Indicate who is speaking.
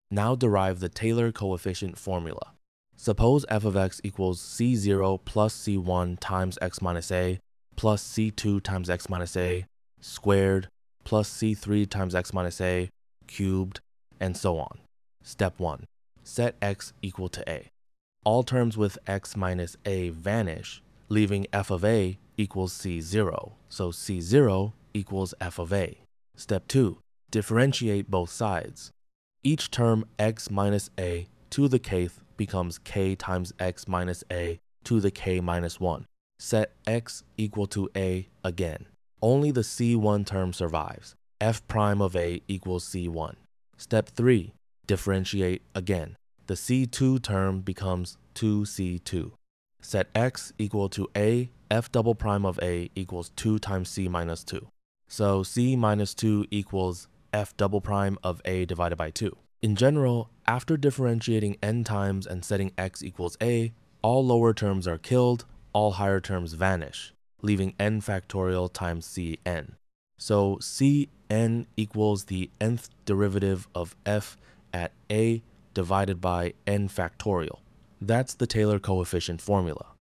Speaker 1: Now derive the Taylor coefficient formula. Suppose f of x equals c0 plus c1 times x minus a plus c2 times x minus a squared plus c3 times x minus a cubed, and so on. Step 1. Set x equal to a. All terms with x minus a vanish, leaving f of a equals c0, so c0 equals f of a. Step 2. Differentiate both sides. Each term x minus a to the kth becomes k times x minus a to the k minus 1. Set x equal to a again. Only the c1 term survives. F prime of a equals c1. Step 3. Differentiate again. The c2 term becomes 2c2. Set x equal to a, f double prime of a equals 2 times c minus 2. So c minus 2 equals f double prime of a divided by 2. In general, after differentiating n times and setting x equals a, all lower terms are killed, all higher terms vanish, leaving n factorial times cn. So cn equals the nth derivative of f at a divided by n factorial. That's the Taylor coefficient formula.